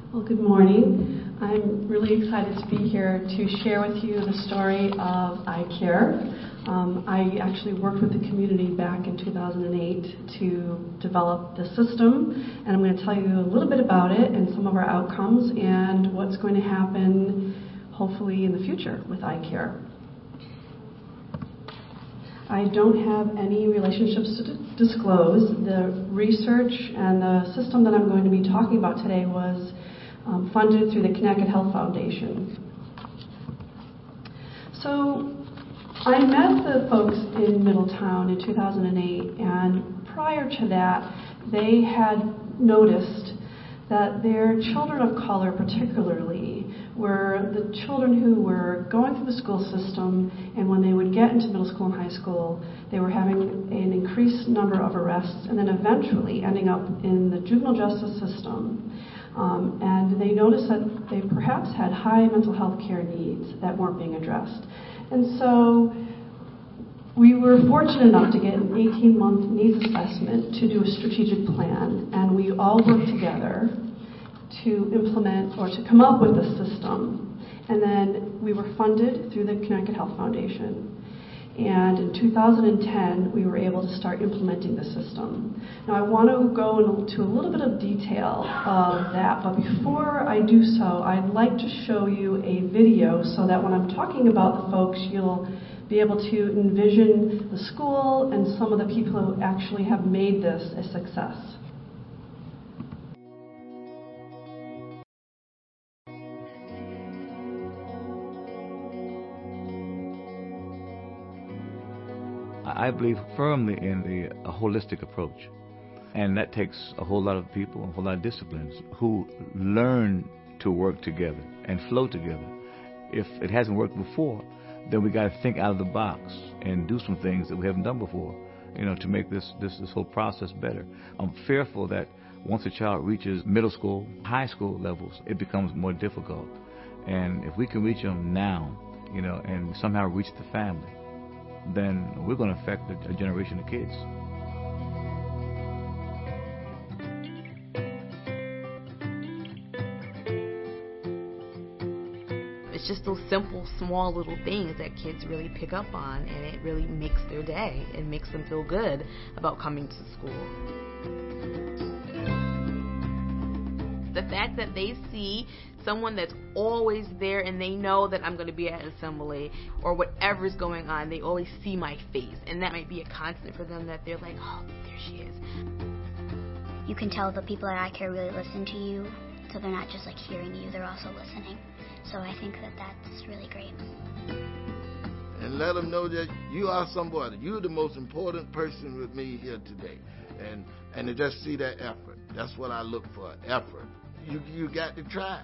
Well, good morning. I'm really excited to be here to share with you the story of iCare. I actually worked with the community back in 2008 to develop the system, and I'm going to tell you a little bit about it and some of our outcomes and what's going to happen hopefully in the future with iCare. I don't have any relationships to disclose. The research and the system that I'm going to be talking about today was funded through the Connecticut Health Foundation. So I met the folks in Middletown in 2008, and prior to that, they had noticed that their children of color particularly were the children who were going through the school system, and when they would get into middle school and high school, they were having an increased number of arrests and then eventually ending up in the juvenile justice system. And they noticed that they perhaps had high mental health care needs that weren't being addressed. And so we were fortunate enough to get an 18-month needs assessment to do a strategic plan, and we all worked together to implement or to come up with a system. And then we were funded through the Connecticut Health Foundation. And in 2010, we were able to start implementing the system. Now, I want to go into a little bit of detail of that, but before I do so, I'd like to show you a video so that when I'm talking about the folks, you'll be able to envision the school and some of the people who actually have made this a success. I believe firmly in a holistic approach, and that takes a whole lot of people, a whole lot of disciplines who learn to work together and flow together. If it hasn't worked before, then we got to think out of the box and do some things that we haven't done before, to make this whole process better. I'm fearful that once a child reaches middle school, high school levels, it becomes more difficult. And if we can reach them now, and somehow reach the family, then we're going to affect a generation of kids. It's just those simple, small little things that kids really pick up on, and it really makes their day. It makes them feel good about coming to school. The fact that they see someone that's always there and they know that I'm going to be at assembly or whatever's going on, they always see my face, and that might be a constant for them, that they're like, oh, there she is. You can tell the people at iCare really listen to you, so they're not just like hearing you, they're also listening. So I think that that's really great. And let them know that you are somebody. You're the most important person with me here today. And to just see that effort. That's what I look for, effort. You got to try.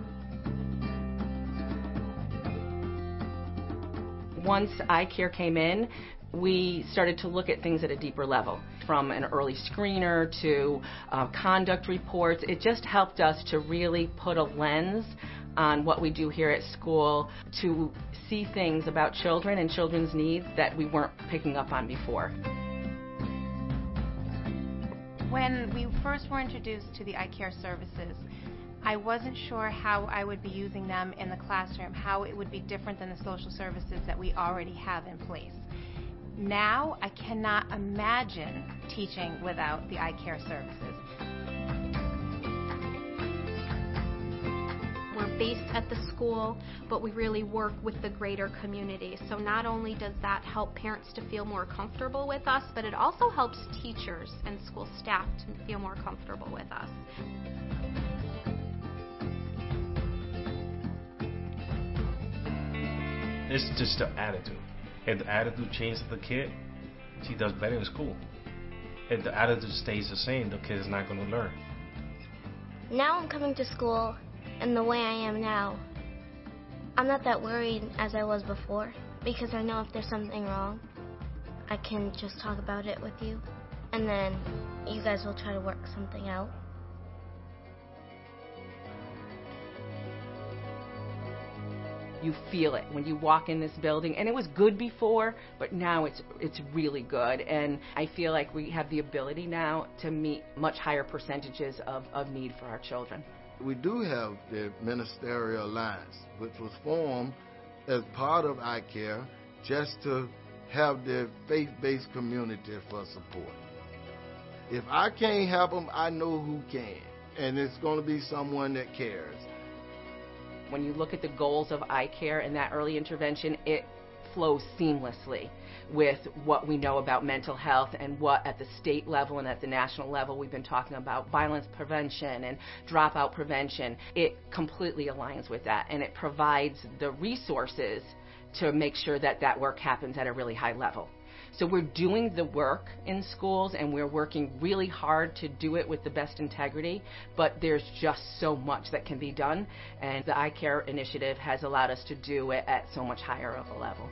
Once iCare came in, we started to look at things at a deeper level, from an early screener to conduct reports. It just helped us to really put a lens on what we do here at school, to see things about children and children's needs that we weren't picking up on before. When we first were introduced to the iCare services, I wasn't sure how I would be using them in the classroom, how it would be different than the social services that we already have in place. Now, I cannot imagine teaching without the iCare services. We're based at the school, but we really work with the greater community. So not only does that help parents to feel more comfortable with us, but it also helps teachers and school staff to feel more comfortable with us. It's just the attitude. If the attitude changes the kid, she does better in school. If the attitude stays the same, the kid is not going to learn. Now I'm coming to school, and the way I am now, I'm not that worried as I was before, because I know if there's something wrong, I can just talk about it with you, and then you guys will try to work something out. You feel it when you walk in this building, and it was good before, but now it's really good, and I feel like we have the ability now to meet much higher percentages of need for our children. We do have the Ministerial Alliance, which was formed as part of iCare just to have the faith-based community for support. If I can't help them, I know who can, and it's going to be someone that cares. When you look at the goals of iCare and that early intervention, it flows seamlessly with what we know about mental health and what at the state level and at the national level we've been talking about violence prevention and dropout prevention. It completely aligns with that, and it provides the resources to make sure that that work happens at a really high level. So we're doing the work in schools, and we're working really hard to do it with the best integrity, but there's just so much that can be done, and the iCare initiative has allowed us to do it at so much higher of a level.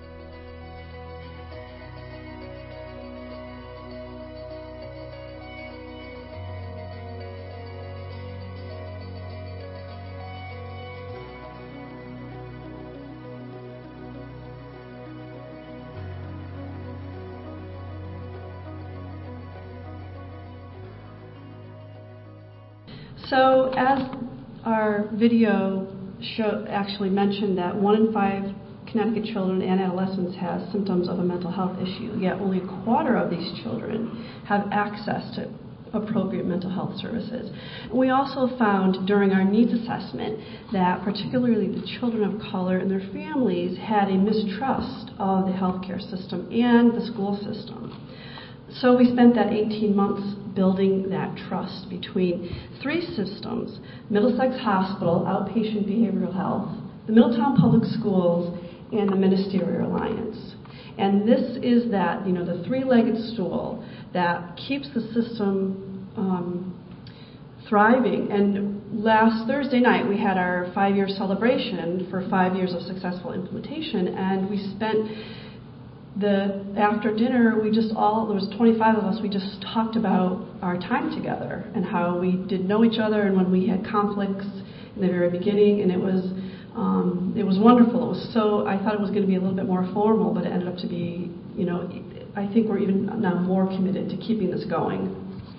So as our video actually mentioned that 1 in 5 Connecticut children and adolescents has symptoms of a mental health issue, yet only a quarter of these children have access to appropriate mental health services. We also found during our needs assessment that particularly the children of color and their families had a mistrust of the healthcare system and the school system. So we spent that 18 months building that trust between 3 systems: Middlesex Hospital, Outpatient Behavioral Health, the Middletown Public Schools, and the Ministerial Alliance. And this is that, the 3-legged stool that keeps the system thriving. And last Thursday night, we had our 5-year celebration for 5 years of successful implementation, and we spent after dinner, there was 25 of us, we just talked about our time together and how we did know each other and when we had conflicts in the very beginning, and it was wonderful. I thought it was going to be a little bit more formal, but it ended up to be, I think we're even now more committed to keeping this going.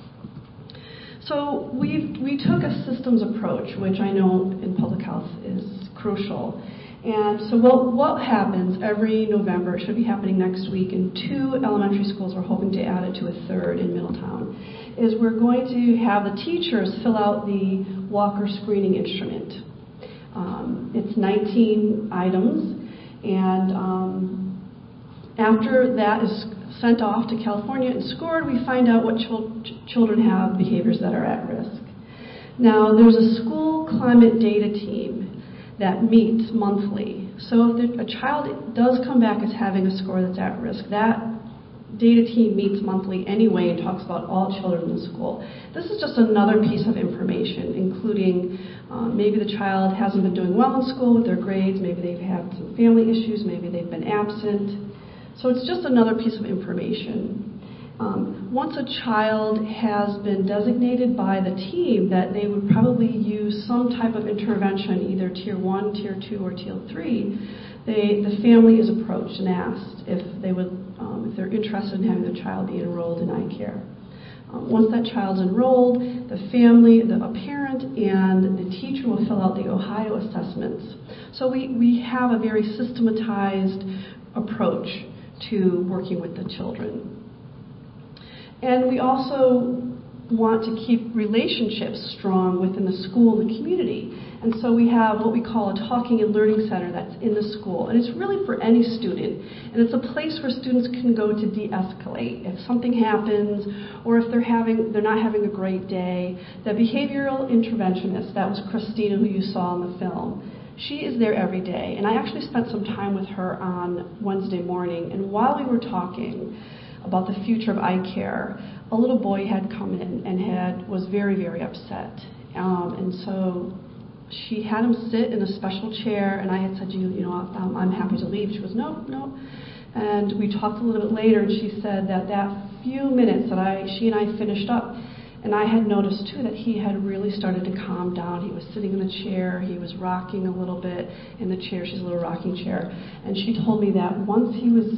So we took a systems approach, which I know in public health is crucial. And so what happens every November, it should be happening next week, in 2 elementary schools, we're hoping to add it to a 3rd in Middletown, is we're going to have the teachers fill out the Walker screening instrument. It's 19 items, and after that is sent off to California and scored, we find out what children have behaviors that are at risk. Now, there's a school climate data team that meets monthly. So if a child does come back as having a score that's at risk, that data team meets monthly anyway and talks about all children in the school. This is just another piece of information, including maybe the child hasn't been doing well in school with their grades, maybe they've had some family issues, maybe they've been absent. So it's just another piece of information. Once a child has been designated by the team that they would probably use some type of intervention, either Tier 1, Tier 2, or Tier 3, the family is approached and asked if they're interested in having their child be enrolled in iCare. Once that child's enrolled, the family, a parent, and the teacher will fill out the Ohio assessments. So we have a very systematized approach to working with the children. And we also want to keep relationships strong within the school and the community. And so we have what we call a talking and learning center that's in the school. And it's really for any student. And it's a place where students can go to de-escalate. If something happens, or if they're not having a great day, the behavioral interventionist, that was Christina who you saw in the film, she is there every day. And I actually spent some time with her on Wednesday morning. And while we were talking about the future of iCare, a little boy had come in and was very, very upset. And so she had him sit in a special chair, and I had said, I'm happy to leave. She goes, no. And we talked a little bit later, and she said that few minutes that she and I finished up, and I had noticed too that he had really started to calm down. He was sitting in a chair, he was rocking a little bit in the chair. She's a little rocking chair. And she told me that once he was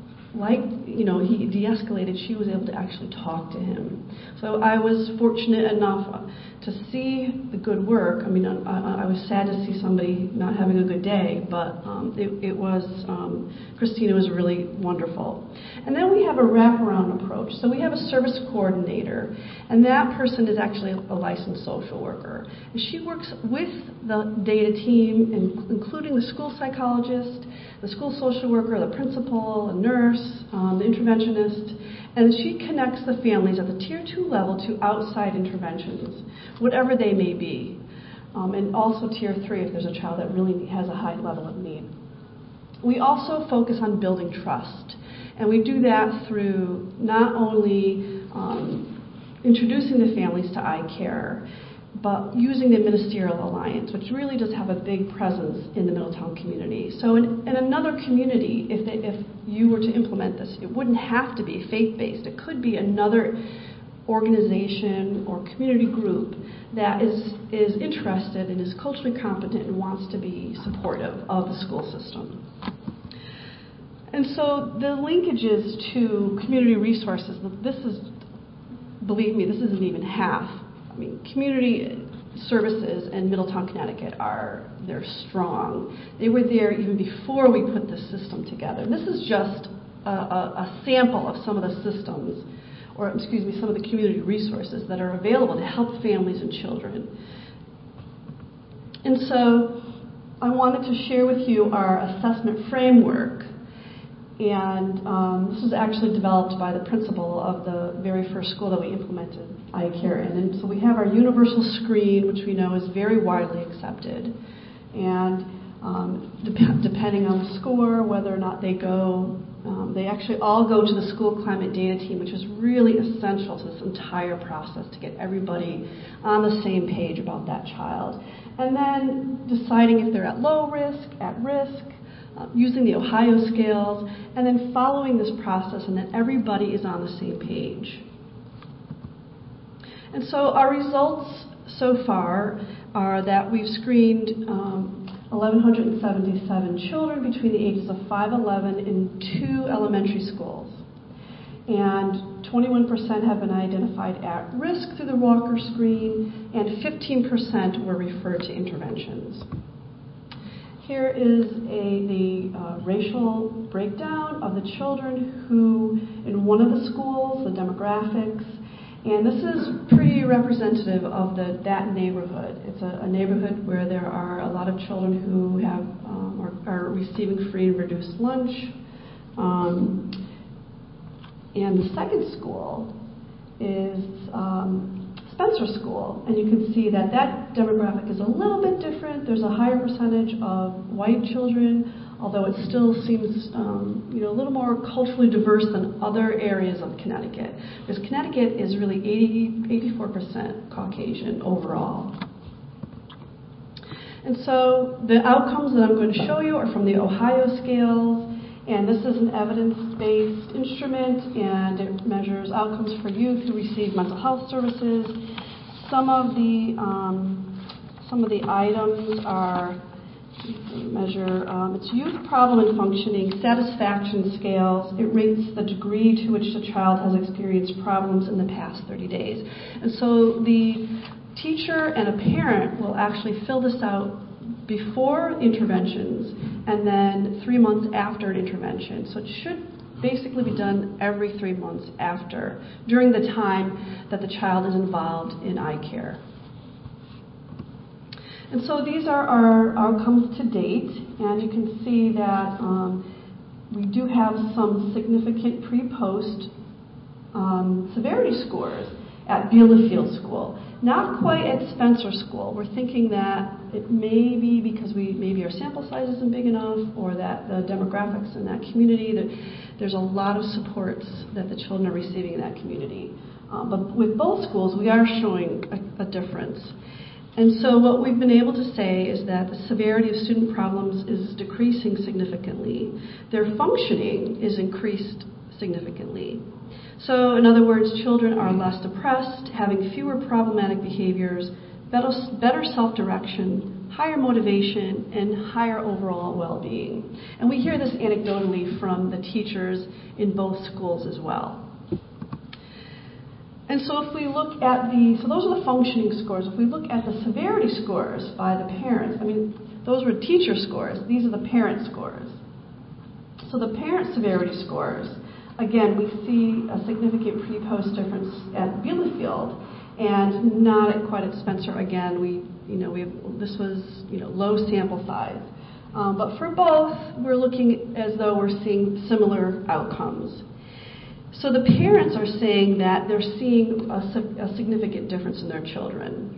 he de-escalated, she was able to actually talk to him. So I was fortunate enough to see the good work. I mean, I was sad to see somebody not having a good day, but Christina was really wonderful. And then we have a wraparound approach. So we have a service coordinator, and that person is actually a licensed social worker. And she works with the data team, including the school psychologist, the school social worker, the principal, a nurse, the interventionist, and she connects the families at the Tier 2 level to outside interventions, whatever they may be, and also Tier 3 if there's a child that really has a high level of need. We also focus on building trust, and we do that through not only introducing the families to iCare, but using the Ministerial Alliance, which really does have a big presence in the Middletown community. So in another community, if you were to implement this, it wouldn't have to be faith-based. It could be another organization or community group that is interested and is culturally competent and wants to be supportive of the school system. And so the linkages to community resources, this is, believe me, this isn't even half. I mean, community services in Middletown, Connecticut they're strong. They were there even before we put the system together. And this is just a sample of some of the systems, or some of the community resources that are available to help families and children. And so I wanted to share with you our assessment framework. And this was actually developed by the principal of the very first school that we implemented iCare in. And so we have our universal screen, which we know is very widely accepted. And depending on the score, whether or not they go, they actually all go to the school climate data team, which is really essential to this entire process to get everybody on the same page about that child. And then deciding if they're at low risk, at risk, using the Ohio scales, and then following this process, and then everybody is on the same page. And so our results so far are that we've screened 1,177 children between the ages of 5 and 11 in 2 elementary schools. And 21% have been identified at risk through the Walker screen, and 15% were referred to interventions. Here is the racial breakdown of the children who, in one of the schools, the demographics, and this is pretty representative of that neighborhood. It's a neighborhood where there are a lot of children who have are receiving free and reduced lunch. And the second school is Spencer School, and you can see that demographic is a little bit different. There's a higher percentage of white children, although it still seems a little more culturally diverse than other areas of Connecticut. Because Connecticut is really 84% Caucasian overall. And so the outcomes that I'm going to show you are from the Ohio scales, and this is an evidence-based instrument, and it measures outcomes for youth who receive mental health services. Some of the items are it's youth problem and functioning satisfaction scales. It rates the degree to which the child has experienced problems in the past 30 days. And so the teacher and a parent will actually fill this out before interventions and then 3 months after an intervention. So it should basically be done every 3 months after, during the time that the child is involved in iCare. And so these are our outcomes to date, and you can see that we do have some significant pre-post severity scores at Bielefeld School. Not quite at Spencer School. We're thinking that it may be because maybe our sample size isn't big enough, or that the demographics in that community, that there's a lot of supports that the children are receiving in that community. But with both schools, we are showing a difference. And so what we've been able to say is that the severity of student problems is decreasing significantly. Their functioning is increased significantly. So in other words, children are less depressed, having fewer problematic behaviors, better self-direction, higher motivation, and higher overall well-being. And we hear this anecdotally from the teachers in both schools as well. And so if we look at so those are the functioning scores. If we look at the severity scores by the parents, those were teacher scores. These are the parent scores. So the parent severity scores, again, we see a significant pre-post difference at Bielefeld and not quite at Spencer. Again, this was low sample size. But for both, we're looking as though we're seeing similar outcomes. So the parents are saying that they're seeing a significant difference in their children.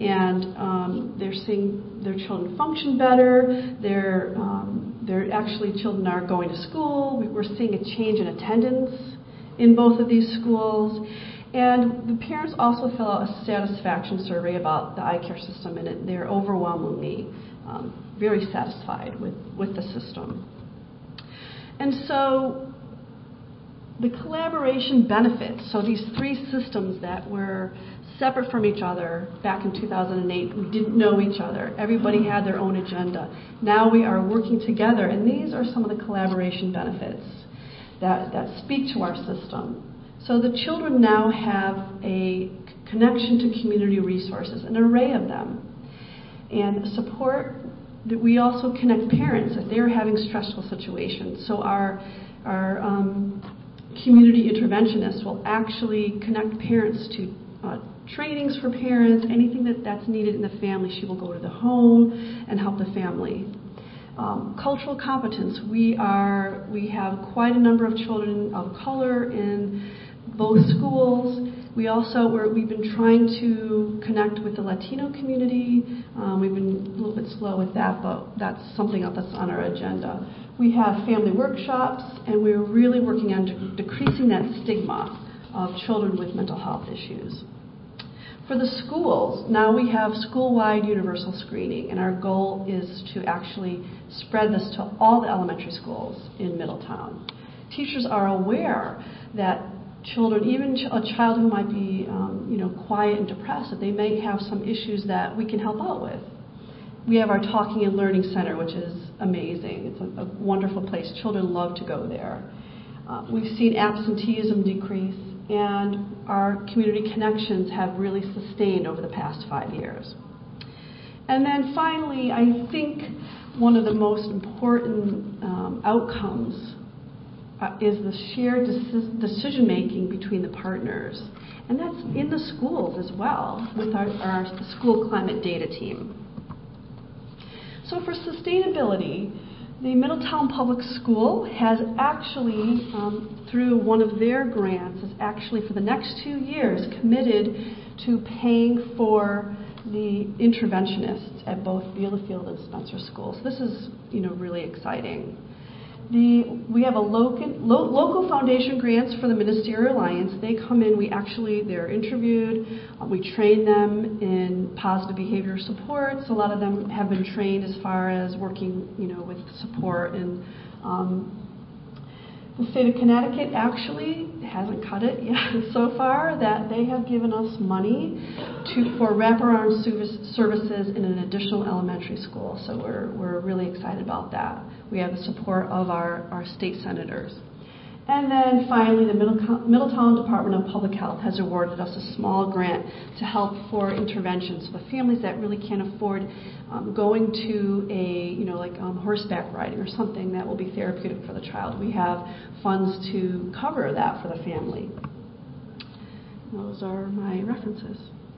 And they're seeing their children function better. They're actually, children are going to school. We're seeing a change in attendance in both of these schools. And the parents also fill out a satisfaction survey about the eye care system, and they're overwhelmingly very satisfied with the system. And so the collaboration benefits, so these three systems that were separate from each other back in 2008, we didn't know each other. Everybody had their own agenda. Now we are working together, and these are some of the collaboration benefits that speak to our system. So the children now have a connection to community resources, an array of them. And support, that we also connect parents if they're having stressful situations. So our community interventionists will actually connect parents to trainings for parents, anything that's needed in the family. She will go to the home and help the family. Cultural competence. We have quite a number of children of color in both schools. We've been trying to connect with the Latino community. We've been a little bit slow with that, but that's something else that's on our agenda. We have family workshops, and we're really working on decreasing that stigma of children with mental health issues. For the schools, now we have school-wide universal screening, and our goal is to actually spread this to all the elementary schools in Middletown. Teachers are aware that children, even a child who might be quiet and depressed, that they may have some issues that we can help out with. We have our Talking and Learning Center, which is amazing. It's a wonderful place. Children love to go there. We've seen absenteeism decrease, and our community connections have really sustained over the past 5 years. And then finally, I think one of the most important outcomes is the shared decision-making between the partners. And that's in the schools as well, with our school climate data team. So for sustainability, the Middletown Public School has actually, through one of their grants, is actually for the next 2 years committed to paying for the interventionists at both Bielefeld and Spencer schools. This is, really exciting. We have a local foundation grants for the Ministerial Alliance. They come in, they're interviewed, we train them in positive behavior supports. A lot of them have been trained as far as working, with support. And the state of Connecticut actually hasn't cut it yet so far, that they have given us money for wraparound services in an additional elementary school. So we're really excited about that. We have the support of our state senators. And then finally, the Middletown Department of Public Health has awarded us a small grant to help for interventions. So the families that really can't afford going to horseback riding or something that will be therapeutic for the child, we have funds to cover that for the family. Those are my references.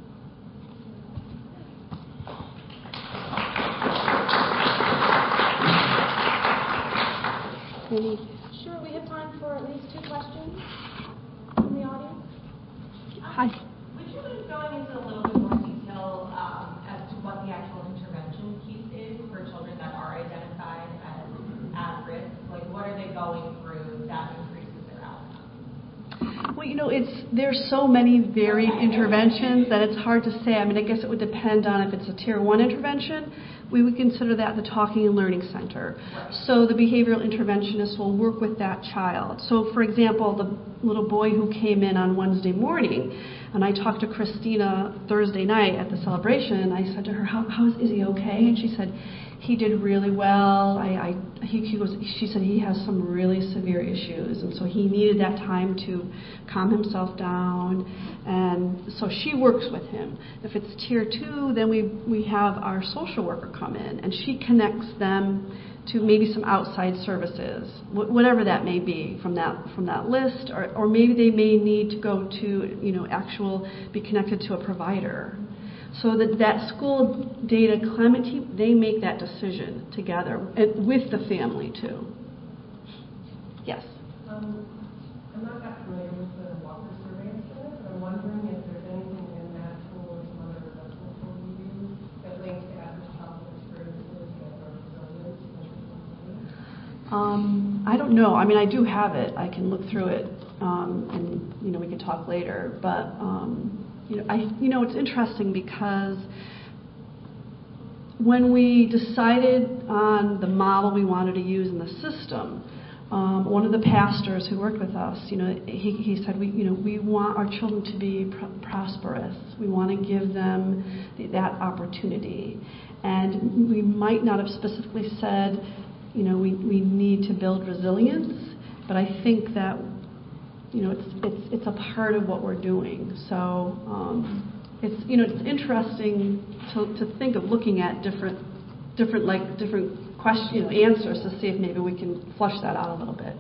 Sure, we have time for at least 2 questions from the audience. Hi. Would you mind going into a little bit more detail as to what the actual intervention piece is for children that are identified as at risk? Like, what are they going through that increases their outcomes? Well, there's so many varied interventions that it's hard to say. I guess it would depend on if it's a Tier 1 intervention. We would consider that the Talking and Learning Center. So the behavioral interventionist will work with that child. So, for example, the little boy who came in on Wednesday morning, And I talked to Christina Thursday night at the celebration, and I said to her, is he okay? And she said, he did really well. She said he has some really severe issues, and so he needed that time to calm himself down. And so she works with him. If it's tier 2, then we have our social worker come in, and she connects them to maybe some outside services, whatever that may be from that list, or maybe they may need to go to be connected to a provider. So that school data climate team, they make that decision together with the family too. Yes. I'm not that familiar with the Walker Surveillance Center, but I'm wondering if there's anything in that tool or some other assessment tool you use that links to average childhood experiences and resilience. I don't know. I mean, I do have it. I can look through it, and we can talk later. But it's interesting because when we decided on the model we wanted to use in the system, one of the pastors who worked with us, he said, we want our children to be prosperous. We want to give them that opportunity, and we might not have specifically said, we need to build resilience, but I think that it's a part of what we're doing. So it's interesting to think of looking at different question answers to see if maybe we can flush that out a little bit.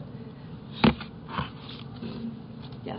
Yes.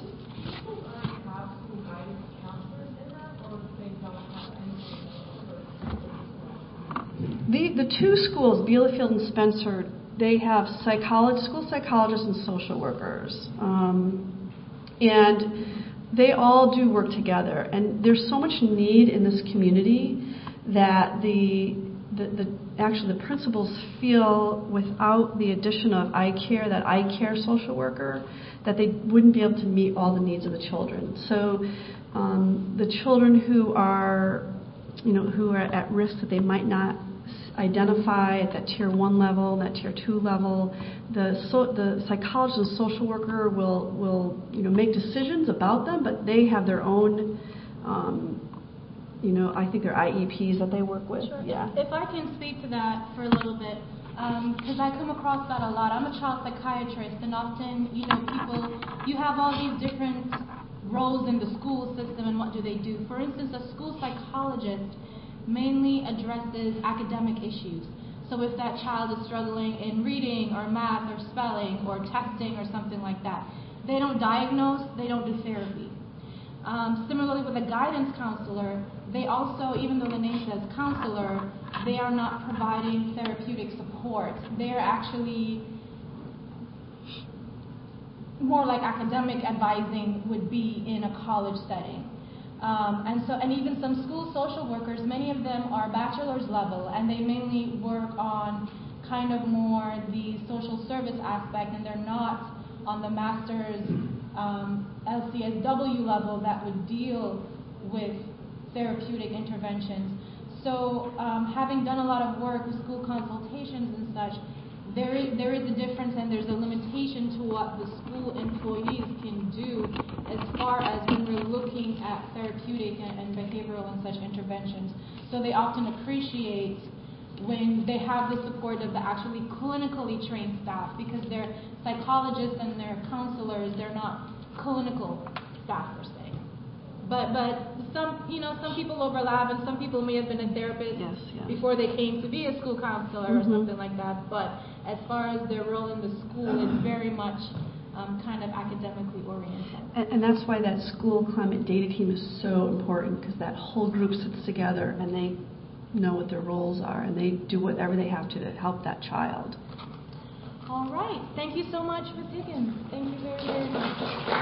The two schools, Bielefeld and Spencer, they have school psychologists and social workers. And they all do work together. And there's so much need in this community that actually the principals feel without the addition of that iCare social worker, that they wouldn't be able to meet all the needs of the children. So the children who are at risk that they might not identify at that tier 1 level, that tier 2 level, the psychologist and social worker will make decisions about them, but they have their own I think they're IEPs that they work with. Sure. Yeah. If I can speak to that for a little bit, because I come across that a lot. I'm a child psychiatrist, and often, you have all these different roles in the school system, and what do they do? For instance, a school psychologist mainly addresses academic issues. So if that child is struggling in reading or math or spelling or testing or something like that, they don't diagnose, they don't do therapy. Similarly with a guidance counselor, they also, even though the name says counselor, they are not providing therapeutic support. They are actually more like academic advising would be in a college setting. And even some school social workers, many of them are bachelor's level, and they mainly work on kind of more the social service aspect, and they're not on the master's LCSW level that would deal with therapeutic interventions. So having done a lot of work with school consultations and such, there is a difference, and there's a limitation to what the school employees can do as far as when we're looking at therapeutic and behavioral and such interventions. So they often appreciate when they have the support of the actually clinically trained staff, because they're psychologists and they're counselors, they're not clinical staff per se. But some people overlap, and some people may have been a therapist before they came to be a school counselor or something like that. But as far as their role in the school, it's very much kind of academically oriented. And that's why that school climate data team is so important, because that whole group sits together and they know what their roles are, and they do whatever they have to help that child. All right. Thank you so much, Ms. Higgins. Thank you very, very much.